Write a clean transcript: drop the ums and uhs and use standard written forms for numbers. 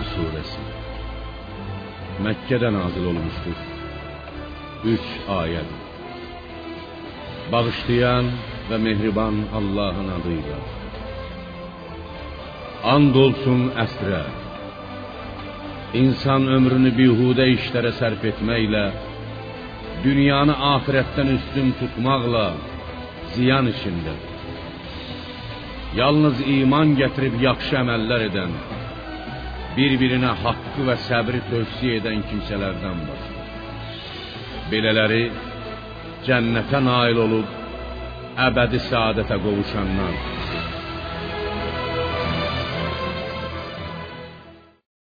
Nəhl suresi Məkkədə nazil olmuşdur. 3 ayədir. Bağışlayan və mehriban Allahın adıyla. And olsun əsrə. İnsan ömrünü bihudə işlərə sərf etməklə, dünyanı axirətdən üstün tutmaqla ziyan içindədir. Yalnız iman gətirib yaxşı əməllər edən, bir-birinə haqqı və səbri tövsiyə edən kimsələrdən başqa. Belələri cənnətə nail olub əbədi səadətə qovuşanlar.